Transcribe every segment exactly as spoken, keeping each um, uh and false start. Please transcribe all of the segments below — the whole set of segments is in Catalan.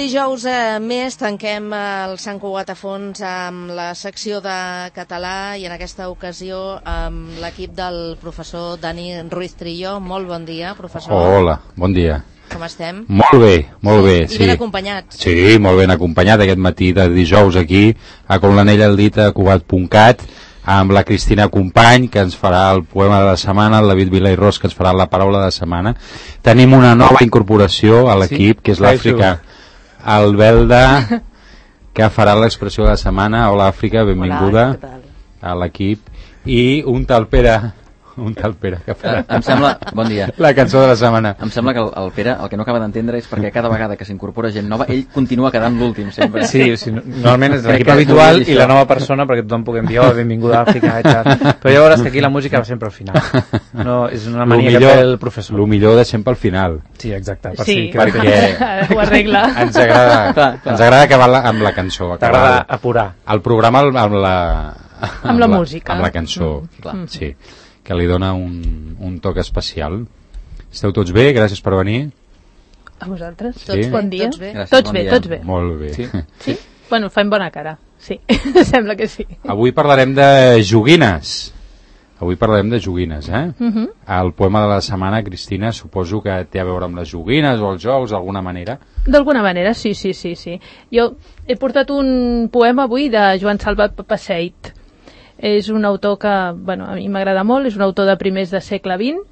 dijous eh, més tanquem el Sant Cugat a fons amb la secció de català i en aquesta ocasió amb l'equip del professor Dani Ruiz Trillo. Molt bon dia, professor. Hola, bon dia. Com estem? Molt bé, molt bé. I sí. Ben acompanyats. Sí, molt ben acompanyat aquest matí de dijous aquí a Com l'anell al dit a cugat punt cat amb la Cristina Company, que ens farà el poema de la setmana, el David Vila i Ros, que ens farà la paraula de la setmana. Tenim una nova incorporació a l'equip, sí? Que és l'Àfrica Albelda, que farà l'expressió de la setmana. Hola, Àfrica, benvinguda. Hola, a l'equip. I un tal Pere, un tal Pere que farà em sembla, bon dia, la cançó de la setmana. Em sembla que el, el Pere el que no acaba d'entendre és perquè cada vegada que s'incorpora gent nova ell continua quedant l'últim sempre. Sí, sí, normalment és l'equip habitual i la nova persona perquè tothom puguem dir oh, benvinguda a Àfrica i tal. Però ja veuràs que aquí la música va sempre al final. No, és una mania que té el professor. El millor de sempre al final. Sí, exacte. Per sí, sí, perquè ho arregla. Ens agrada, clar, clar. Ens agrada acabar la, amb la cançó. T'agrada apurar. El programa amb la... Amb, amb la, la música. Amb la cançó, mm, clar, mm. Sí. Que li dona un, un toc especial. Esteu tots bé? Gràcies per venir. A vosaltres? Sí? Tots bon dia? Tots bé? Gràcies, tots bon bé, dia. tots bé. Molt bé. Sí? Sí? Bueno, fem bona cara. Sí, sembla que sí. Avui parlarem de joguines. Avui parlarem de joguines, eh? Uh -huh. El poema de la setmana, Cristina, suposo que té a veure amb les joguines o els jocs, d'alguna manera. D'alguna manera, sí, sí, sí, sí. Jo he portat un poema avui de Joan Salvat Papasseit. És un autor que, bueno, a mi m'agrada molt, és un autor de primers de segle vint,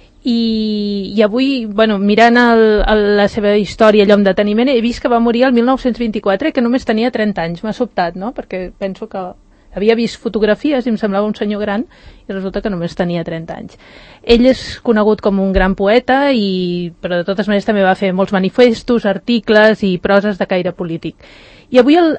i, i avui, bueno, mirant el, el, la seva història, allò amb deteniment, he vist que va morir el mil nou-cents vint-i-quatre i que només tenia trenta anys. M'ha sobtat, no?, perquè penso que havia vist fotografies i em semblava un senyor gran i resulta que només tenia trenta anys. Ell és conegut com un gran poeta, i, però de totes maneres també va fer molts manifestos, articles i proses de caire polític. I avui el...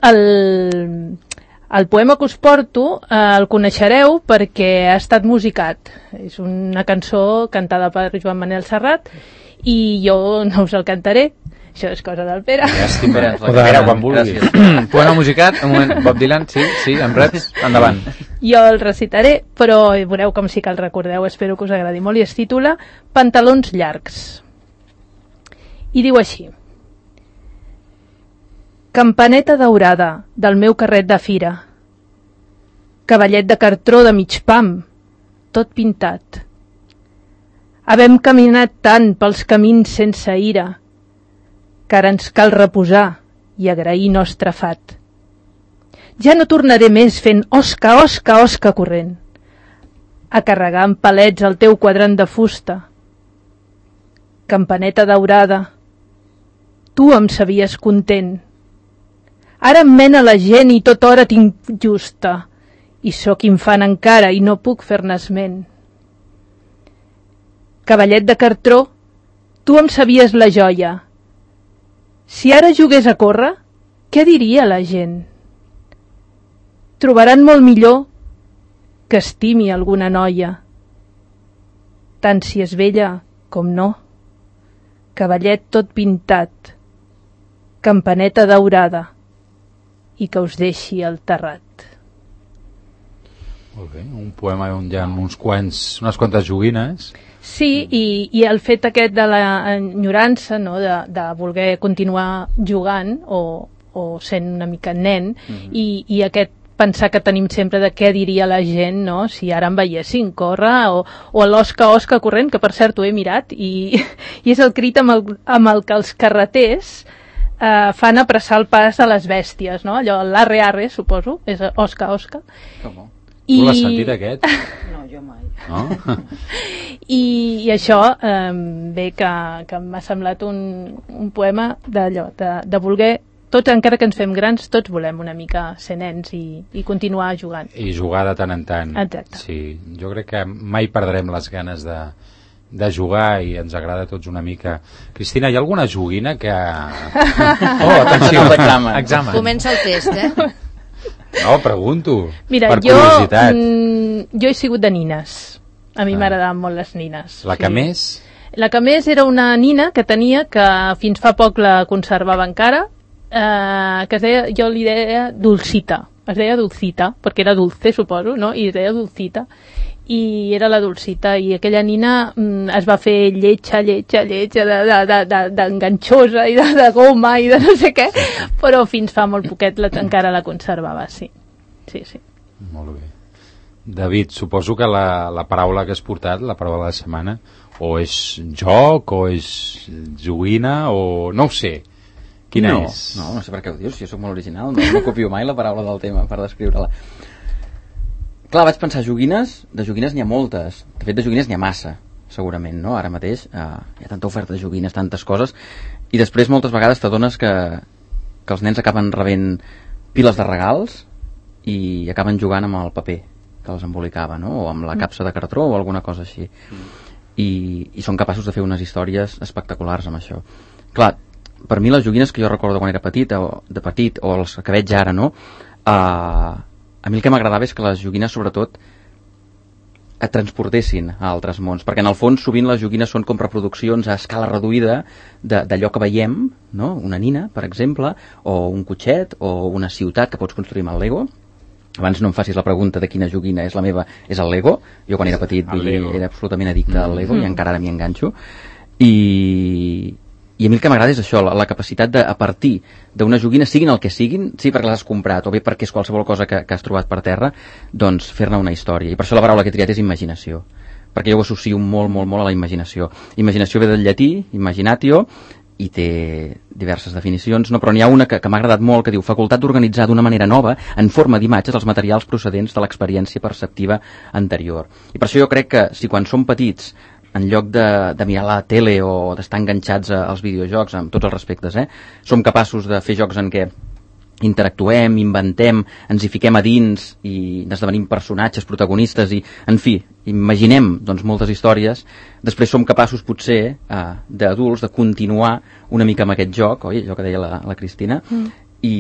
el El poema que us porto eh, el coneixereu perquè ha estat musicat. És una cançó cantada per Joan Manel Serrat i jo no us el cantaré. Això és cosa del Pere. Llàstima, Pere, quan vulguis. Poema musicat, un moment, Bob Dylan, sí, sí, en reps, endavant. Jo el recitaré, però veureu com sí que el recordeu, espero que us agradi molt, i es titula Pantalons llargs. I diu així: campaneta daurada del meu carret de fira, cavallet de cartró de mig pam, tot pintat. Havem caminat tant pels camins sense ira, que ara ens cal reposar i agrair nostre fat. Ja no tornaré més fent osca, osca, osca corrent, a carregar amb palets el teu quadrant de fusta. Campaneta daurada, tu em sabies content. Ara em mena la gent i tota hora tinc justa, i sóc infant encara i no puc fer-ne esment. Cavallet de cartró, tu em sabies la joia. Si ara jugués a córrer, què diria la gent? Trobaran molt millor que estimi alguna noia, tant si és vella com no. Cavallet tot pintat, campaneta daurada, i que us deixi el terrat. Molt bé, un poema on hi ha uns quants, unes quantes joguines. Sí, i, i el fet aquest de la enyorança, no?, de, de voler continuar jugant o, o sent una mica nen, mm-hmm. i, i aquest pensar que tenim sempre de què diria la gent, no?, si ara em veiessin córrer, o, o l'osca osca corrent, que per cert ho he mirat, i, i és el crit amb el, amb el que els carreters Uh, fan apressar el pas a les bèsties, no? Allò, l'arre arre, suposo, és osca osca. Com? I... Tu l'has sentit aquest? No, jo mai. No? I, i això eh, bé que, que m'ha semblat un, un poema d'allò, de, de voler, tots, encara que ens fem grans, tots volem una mica ser nens i, i continuar jugant. I jugar de tant en tant. Exacte. Sí, jo crec que mai perdrem les ganes de de jugar i ens agrada a tots una mica. Cristina, hi ha alguna joguina que... Oh, atenció, examen. examen. Comença el test, eh? No, pregunto. Mira, per jo, curiositat. Mm, jo he sigut de nines. A mi ah. m'agradaven molt les nines. La que sí. més? La que més era una nina que tenia, que fins fa poc la conservava encara, eh, que es deia, jo li deia Dulcita. Es deia Dulcita, perquè era dulce, suposo, no? I es deia Dulcita. i era la Dolcita, i aquella nina mm, es va fer lletja, lletja, lletja d'enganxosa de, de, de, de i de, de goma i de no sé què, però fins fa molt poquet la, encara la conservava, sí. Sí, sí. Molt bé. David, suposo que la, la paraula que has portat, la paraula de la setmana, o és joc, o és joguina, o no ho sé. Quina no, és? No, no sé per què ho dius, si jo soc molt original, no, no copio mai la paraula del tema per descriure-la. Clar, vaig pensar joguines, de joguines n'hi ha moltes, de fet de joguines n'hi ha massa, segurament, no? Ara mateix eh, hi ha tanta oferta de joguines, tantes coses, i després moltes vegades t'adones que, que els nens acaben rebent piles de regals i acaben jugant amb el paper que els embolicava, no? O amb la capsa de cartró o alguna cosa així. I, i són capaços de fer unes històries espectaculars amb això. Clar, per mi les joguines que jo recordo quan era petit, o, de petit, o els que veig ara, no? Eh... A mi el que m'agradava és que les joguines, sobretot, et transportessin a altres mons, perquè en el fons sovint les joguines són com reproduccions a escala reduïda d'allò que veiem, no? Una nina, per exemple, o un cotxet, o una ciutat que pots construir amb el Lego. Abans no em facis la pregunta de quina joguina és la meva, és el Lego. Jo quan era petit vull dir, era absolutament addicte al Lego, mm. i encara ara m'hi enganxo. I... I a mi el que m'agrada és això, la, la capacitat de, a partir d'una joguina, siguin el que siguin, sí perquè les has comprat o bé perquè és qualsevol cosa que, que has trobat per terra, doncs fer-ne una història. I per això la paraula que he triat és imaginació, perquè jo ho associo molt, molt, molt a la imaginació. Imaginació ve del llatí, imaginatio, i té diverses definicions, no? Però n'hi ha una que, que m'ha agradat molt, que diu facultat d'organitzar d'una manera nova, en forma d'imatges, els materials procedents de l'experiència perceptiva anterior. I per això jo crec que si quan som petits, en lloc de, de mirar la tele o d'estar enganxats als videojocs, amb tots els respectes, eh, som capaços de fer jocs en què interactuem, inventem, ens hi fiquem a dins i esdevenim personatges, protagonistes i, en fi, imaginem doncs, moltes històries. Després som capaços, potser, eh, d'adults, de continuar una mica amb aquest joc, oi? Allò que deia la, la Cristina, mm. i,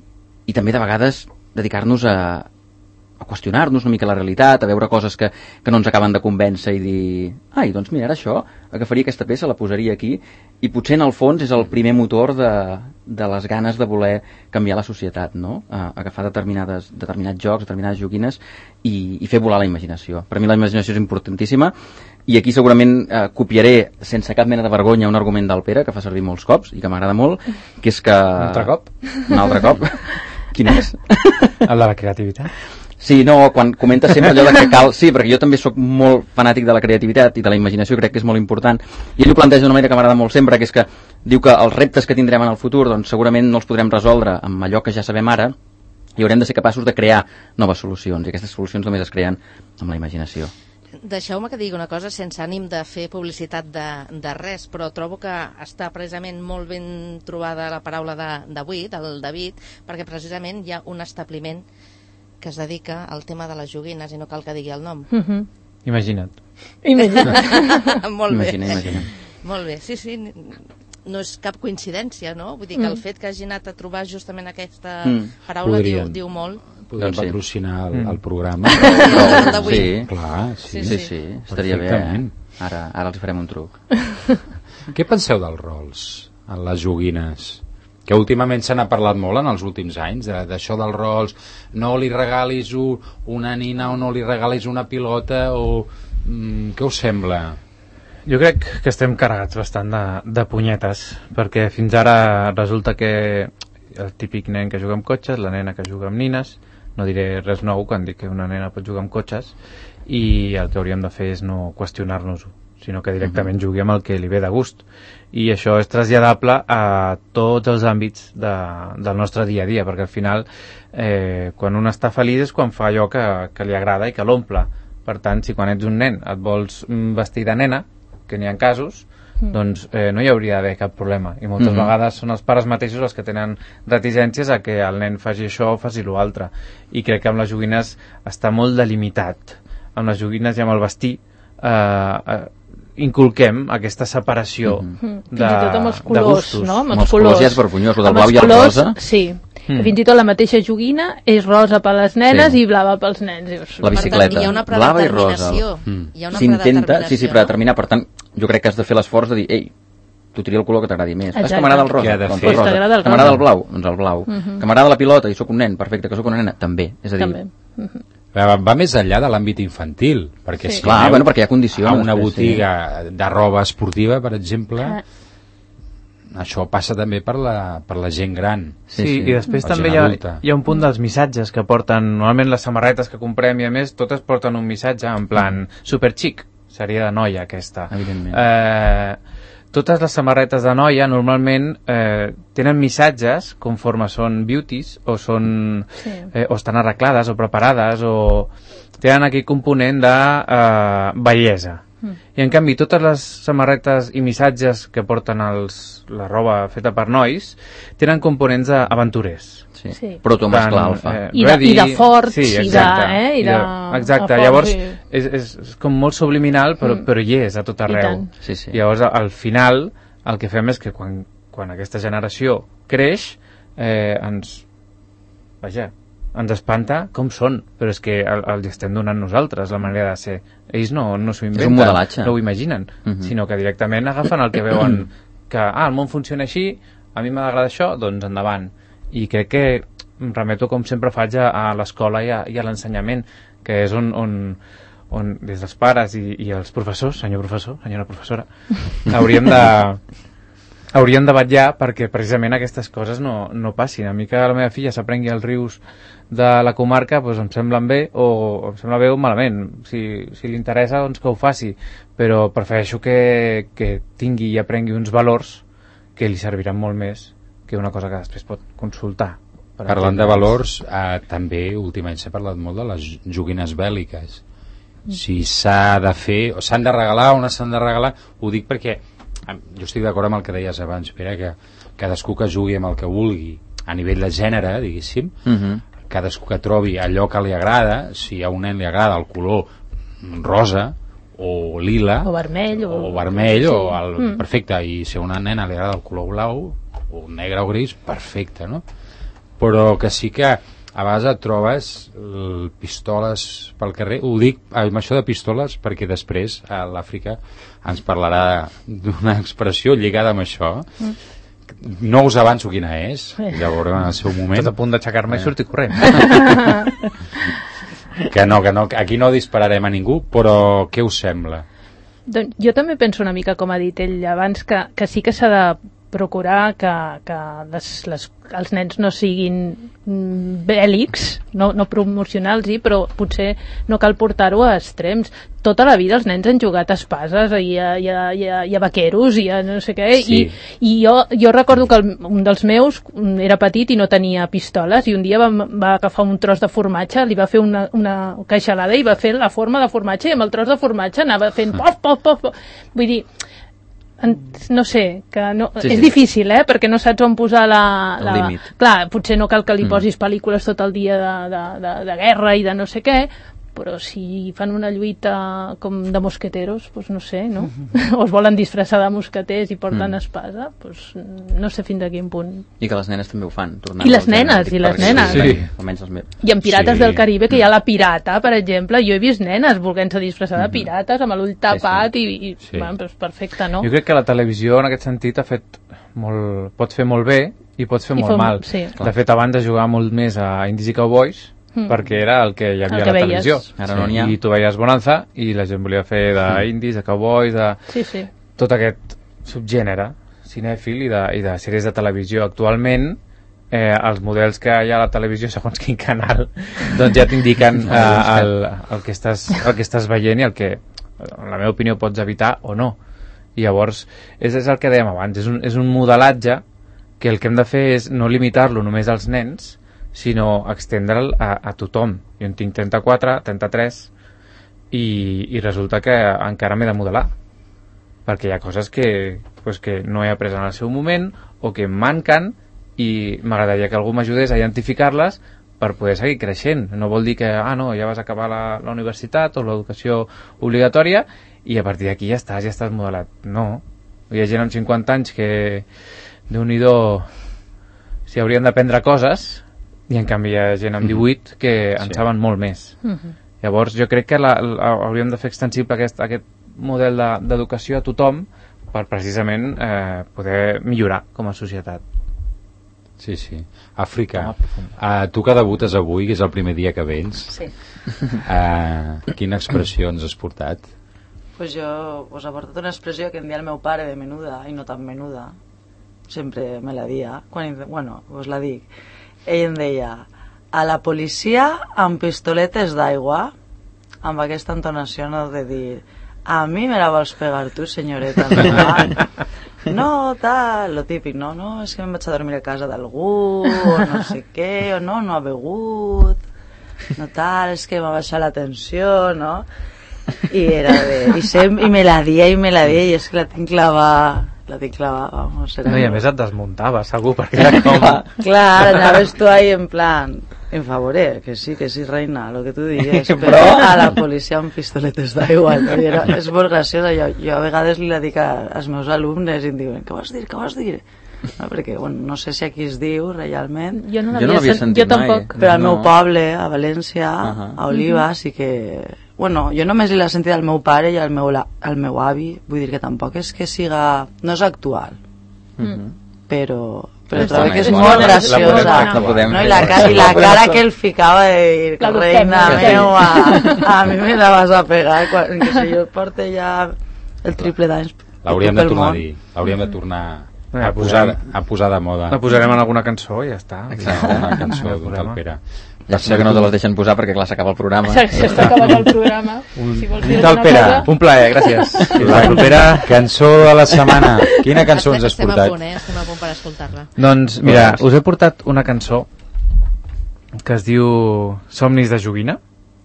i també de vegades dedicar-nos a a qüestionar-nos una mica la realitat, a veure coses que, que no ens acaben de convèncer i dir, ai, doncs mira, ara això, agafaria aquesta peça, la posaria aquí, i potser en el fons és el primer motor de, de les ganes de voler canviar la societat, no? A, agafar determinades, determinats jocs, determinades joguines i, i fer volar la imaginació. Per mi la imaginació és importantíssima i aquí segurament eh, copiaré sense cap mena de vergonya un argument del Pere que fa servir molts cops i que m'agrada molt, que és que... Un altre cop? Un altre cop. Quin és? El de la creativitat. Sí, no, quan comenta sempre allò de que cal... Sí, perquè jo també sóc molt fanàtic de la creativitat i de la imaginació, crec que és molt important. I ell ho planteja d'una manera que m'agrada molt sempre, que és que diu que els reptes que tindrem en el futur doncs segurament no els podrem resoldre amb allò que ja sabem ara i haurem de ser capaços de crear noves solucions. I aquestes solucions només es creen amb la imaginació. Deixeu-me que digui una cosa sense ànim de fer publicitat de, de res, però trobo que està precisament molt ben trobada la paraula d'avui, de, del David, perquè precisament hi ha un establiment que es dedica al tema de les joguines i no cal que digui el nom. Mm-hmm. Imagina't. Imagina't. Molt bé. Imagina, imagina. Molt bé, sí, sí. No és cap coincidència, no? Vull dir que Mm. el fet que hagi anat a trobar justament aquesta Mm. paraula diu, Podrien. diu molt. Podem Doncs sí. patrocinar el, Mm. el programa. El d'avui. Sí, Clar, sí. sí, sí, sí, estaria bé. Perfectament. Ara, ara els farem un truc. Què penseu dels rols en les joguines? Que últimament se n'ha parlat molt en els últims anys, de- d'això dels rols, no li regalis un, una nina o no li regalis una pilota, o mm, què us sembla? Jo crec que estem carregats bastant de, de punyetes, perquè fins ara resulta que el típic nen que juga amb cotxes, la nena que juga amb nines, no diré res nou quan dic que una nena pot jugar amb cotxes, i el que hauríem de fer és no qüestionar-nos-ho, sinó que directament jugui amb el que li ve de gust. I això és traslladable a tots els àmbits de, del nostre dia a dia, perquè al final eh, quan un està feliç és quan fa allò que, que li agrada i que l'omple. Per tant, si quan ets un nen et vols mm, vestir de nena, que n'hi ha casos, mm. doncs eh, no hi hauria d'haver cap problema. I moltes Mm-hmm. vegades són els pares mateixos els que tenen reticències a que el nen faci això o faci l'altre. I crec que amb les joguines està molt delimitat. Amb les joguines i amb el vestir eh, eh, inculquem aquesta separació Mm-hmm. Mm. de, Fins i tot amb els de colors, gustos. no? Amb Amb els colors ja és vergonyós, el del Amb blau els i el colors, rosa. Sí, Mm. fins i tot la mateixa joguina és rosa per les nenes Sí. i blava pels nens. Dius, La bicicleta, Per tant, hi ha una blava i rosa. predeterminació. Mm. Hi ha una S'intenta, predeterminació, sí, sí, predeterminar. Per tant, jo crec que has de fer l'esforç de dir, ei, tu tria el color que t'agradi més. És Exacte. que m'agrada el rosa, Què ha de doncs fer? el Pues rosa. t'agrada el Que m'agrada rosa. el blau, doncs el blau. Mhm. Que m'agrada la pilota i sóc un nen, perfecte, que sóc una nena, també. És a dir, També. Mhm. va més enllà de l'àmbit infantil, perquè sí. si Clar, bueno, perquè hi ha condicions, a una després, botiga sí. de roba esportiva, per exemple, ah. això passa també per la, per la gent gran. Sí, sí, i després també hi ha, hi ha un punt dels missatges que porten, normalment les samarretes que comprem i a més, totes porten un missatge en plan super xic, seria de noia aquesta. Evidentment. Eh, totes les samarretes de noia normalment eh, tenen missatges conforme són beauties o, són, sí. eh, o estan arreglades o preparades o tenen aquí component de eh, bellesa. Mm. I en canvi totes les samarretes i missatges que porten els, la roba feta per nois tenen components d'aventurers. Sí. Sí. Proto mascle alfa. Eh, I, de, I de forts, sí, i de... Eh, i de, exacte, de llavors i... és, és, és com molt subliminal, però, mm. però hi és a tot arreu. Sí, sí. Llavors al final el que fem és que quan, quan aquesta generació creix eh, ens... Vaja, ens espanta com són, però és que el, el estem donant nosaltres, la manera de ser. Ells no, no s'ho inventen, és un modelatge. No ho imaginen, uh-huh. sinó que directament agafen el que veuen, que ah, el món funciona així, a mi m'agrada això, doncs endavant. I crec que em remeto, com sempre faig, a, a l'escola i a, i a l'ensenyament, que és on, on, on des dels pares i, i els professors, senyor professor, senyora professora, hauríem de... hauríem de vetllar perquè precisament aquestes coses no, no passin. A mi que la meva filla s'aprengui els rius de la comarca doncs em semblen bé o em sembla bé o malament. Si, si li interessa doncs que ho faci, però prefereixo que, que tingui i aprengui uns valors que li serviran molt més que una cosa que després pot consultar. Per Parlant de valors, eh, també últimament s'ha parlat molt de les joguines bèl·liques. Si s'ha de fer, o s'han de regalar o no s'han de regalar, ho dic perquè jo estic d'acord amb el que deies abans, Pere, que cadascú que jugui amb el que vulgui a nivell de gènere, diguéssim, uh-huh. cadascú que trobi allò que li agrada, si a un nen li agrada el color rosa o lila o vermell o, o, vermell, sí. o el, mm. perfecte, i si a una nena li agrada el color blau o negre o gris, perfecte, no? Però que sí que a vegades et trobes el, pistoles pel carrer, ho dic amb això de pistoles perquè després a l'Àfrica ens parlarà d'una expressió lligada amb això, mm. no us avanço quina és, ja veurem en el seu moment. Tot a punt d'aixecar-me eh. i sortir corrent. que no, que no, aquí no dispararem a ningú, però què us sembla? Doncs jo també penso una mica, com ha dit ell abans, que, que sí que s'ha de procurar que, que les, les, els nens no siguin bèl·lics, no, no promocionals-hi, però potser no cal portar-ho a extrems. Tota la vida els nens han jugat a espases i a, i a, i a, i a vaqueros i a no sé què, sí. i, i jo, jo recordo que el, un dels meus era petit i no tenia pistoles, i un dia va, va agafar un tros de formatge, li va fer una, una queixalada i va fer la forma de formatge, i amb el tros de formatge anava fent pof, pof, pof, pof. Vull dir, no sé, que no, sí, és sí. difícil, eh, perquè no saps on posar la, la... el límit. Clar, potser no cal que li posis mm. pel·lícules tot el dia de, de, de, de guerra i de no sé què, però si fan una lluita com de mosqueteros, doncs no sé, no? Mm-hmm. O es volen disfressar de mosqueters i porten mm. espasa, doncs no sé fins a quin punt. I que les nenes també ho fan. I les nenes, i les nenes. Sí. Almenys els meus. I en Pirates sí. del Caribe, que hi ha la pirata, per exemple, jo he vist nenes volent-se disfressar de pirates amb l'ull tapat sí, sí. i, i sí. bueno, doncs perfecte, no? Jo crec que la televisió en aquest sentit ha fet molt, pot fer molt bé i pot fer I molt fa, mal. Sí. De fet, abans de jugar molt més a Indies i Cowboys, Mm. perquè era el que hi havia a la veies. televisió. Ara no n'hi ha. I tu veies Bonanza i la gent volia fer d'indis, de cowboys, de... Sí, sí. tot aquest subgènere cinèfil i de, i de sèries de televisió. Actualment, eh, els models que hi ha a la televisió, segons quin canal, doncs ja t'indiquen eh, el, el, que estàs, el que estàs veient i el que, en la meva opinió, pots evitar o no. I llavors, és, és el que dèiem abans, és un, és un modelatge que el que hem de fer és no limitar-lo només als nens, sinó extendre'l a, a tothom. Jo en tinc trenta-quatre, trenta-tres i, i resulta que encara m'he de modelar perquè hi ha coses que, pues, que no he après en el seu moment o que em manquen i m'agradaria que algú m'ajudés a identificar-les per poder seguir creixent. No vol dir que ah, no, ja vas acabar la, la universitat o l'educació obligatòria i a partir d'aquí ja estàs, ja estàs modelat. No. Hi ha gent amb cinquanta anys que Déu-n'hi-do s'hi haurien d'aprendre coses i en canvi hi ha gent amb divuit que en sí. saben molt més. Uh-huh. Llavors jo crec que la, la, hauríem de fer extensible aquest, aquest model d'educació a tothom per precisament eh, poder millorar com a societat. Sí, sí. Àfrica, uh, tu que debutes avui, que és el primer dia que vens, Sí. uh, quina expressió ens has portat? Pues jo us he portat una expressió que em dia el meu pare de menuda, i no tan menuda, sempre me la dia, quan, bueno, us la dic. Ell em deia, a la policia amb pistoletes d'aigua, amb aquesta entonació no de dir, a mi me la vols pegar tu, senyoreta, no, tal, lo típic, no, no, és que em vaig a dormir a casa d'algú, o no sé què, o no, no ha begut, no tal, és que m'ha baixat la tensió, no? I era de... I, sem, i me la dia, i me la dia, i és que la tinc clavada, la tinc clavada, vamos. No, i a més et desmuntava, segur, perquè era com... Clar, anaves tu ahí en plan... En favor, eh, que sí, que sí, reina, lo que tu digues, però, Però- a la policia amb pistoletes d'aigua. no? I era, és molt graciosa, jo, jo a vegades li la dic a, als meus alumnes i em diuen, què vols dir, què vols dir? No, perquè, bueno, no sé si aquí es diu realment, Jo no Jo no l'havia l'havia sentit, sentit jo mai. tampoc. però al No. meu poble, a València, Ahà. a Oliva, sí que... Bueno, jo només l'he sentit al meu pare i al meu, la- al meu avi, vull dir que tampoc és que siga... No és actual, Mhm. però... Però Està trobo bé. que és La molt podem- la podem graciosa. La podem No, i fer. la, ca i la cara que el ficava de dir, La reina Lucena. meua, a mi me la vas a pegar, quan, que si jo porto ja el triple d'anys. L'hauríem de pel tornar a món. dir, l'hauríem de tornar Eh, a posar, a posar de moda. La posarem en alguna cançó i ja està. Exacte. Una cançó No hi ha d'un problema. tal Pere. Llàstima que no te les deixen posar perquè clar, s'acaba el programa. S'està acabant el programa. Si vols dir Tal alguna Pere. cosa... Un plaer, gràcies. La propera cançó de la setmana. Quina cançó ens has Estem a portat? punt, eh? Estem a punt per escoltar-la. Doncs mira, us he portat una cançó que es diu Somnis de joguina,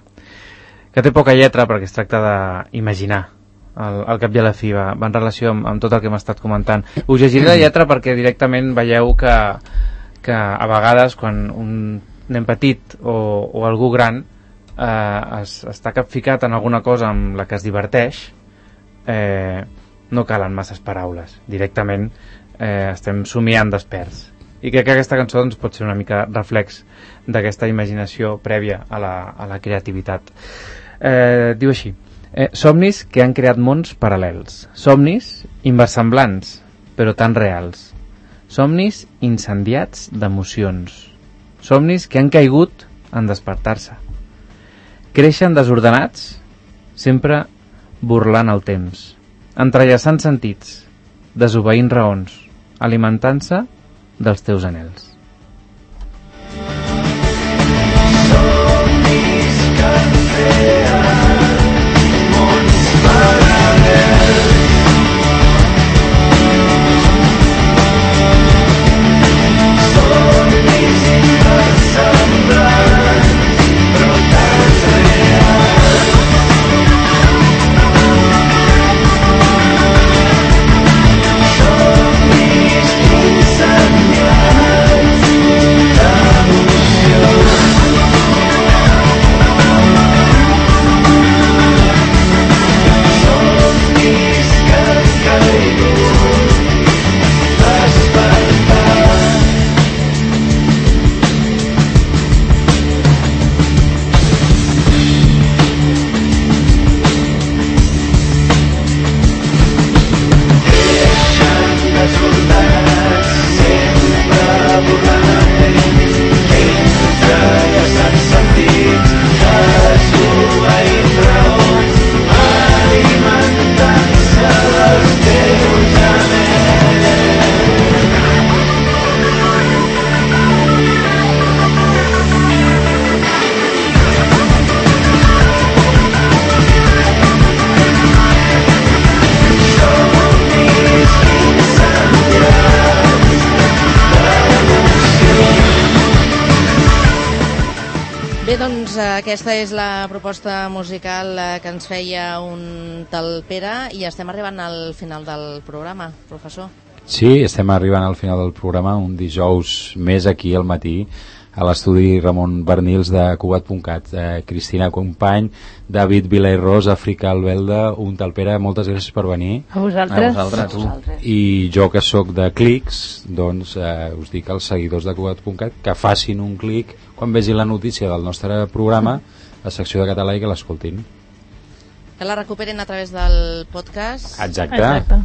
que té poca lletra perquè es tracta d'imaginar al, al cap i a la fi va, va en relació amb, amb tot el que hem estat comentant. Us llegiré la lletra perquè directament veieu que, que a vegades quan un nen petit o, o algú gran eh, es, està capficat en alguna cosa amb la que es diverteix, eh, no calen masses paraules, directament eh, estem somiant desperts, i crec que aquesta cançó doncs, pot ser una mica reflex d'aquesta imaginació prèvia a la, a la creativitat. Eh, diu així: eh, somnis que han creat mons paral·lels, somnis inversemblants però tan reals, somnis incendiats d'emocions, somnis que han caigut en despertar-se, creixen desordenats sempre burlant el temps, entrellaçant sentits, desobeint raons, alimentant-se dels teus anhels. Bé, doncs aquesta és la proposta musical eh, que ens feia un tal Pere i estem arribant al final del programa, professor. Sí, estem arribant al final del programa, un dijous més aquí al matí, a l'estudi Ramon Bernils de Cugat punt cat. Eh, Cristina Company, David Vila i Ros, Àfrica Albelda, un tal Pere, moltes gràcies per venir. A vosaltres. A vosaltres. I jo que sóc de clics, doncs eh, us dic als seguidors de Cugat punt cat que facin un clic quan vegin la notícia del nostre programa, la secció de català, i que l'escoltin. Que la recuperin a través del podcast. Exacte. Exacte.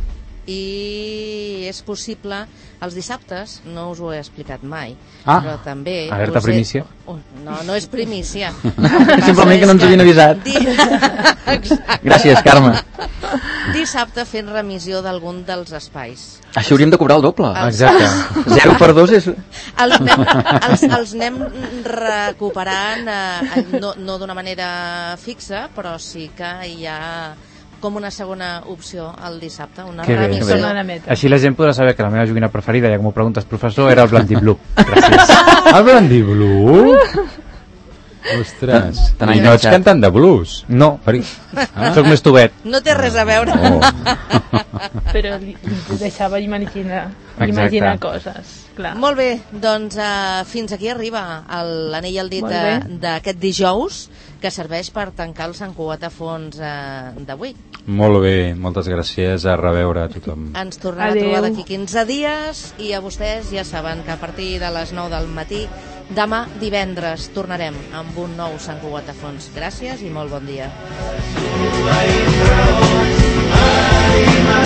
i és possible els dissabtes, no us ho he explicat mai, ah, però també alerta primícia. He... no, no és primícia. Simplement que no ens havien avisat. Di... Gràcies, Carme. Dissabte fent remissió d'algun dels espais. Així hauríem de cobrar el doble. Exacte. Zero per dos és... Els anem, els, els anem recuperant eh, no, no d'una manera fixa, però sí que hi ha com una segona opció el dissabte, una Que bé, remissió. Tornant a metre. Així la gent podrà saber que la meva joguina preferida, ja que m'ho preguntes, professor, era el Blandiblu. Gràcies. El Blandiblu? Ostres, Te n'ha i no ets enganxat. cantant de blues? No, Ah. soc més tubet. No té res a veure. Oh. Però li, li deixava imaginar, Exacte. imaginar coses. Clar. Molt bé, doncs uh, fins aquí arriba el- l'anell al dit Molt de- bé. d'aquest dijous, que serveix per tancar el Sant Cugat a fons uh, d'avui. Molt bé, moltes gràcies, a reveure a tothom. Ens tornem Adeu. a trobar d'aquí quinze dies i a vostès ja saben que a partir de les nou del matí demà divendres tornarem amb un nou Sant Cugat a fons. Gràcies i molt bon dia. Ai,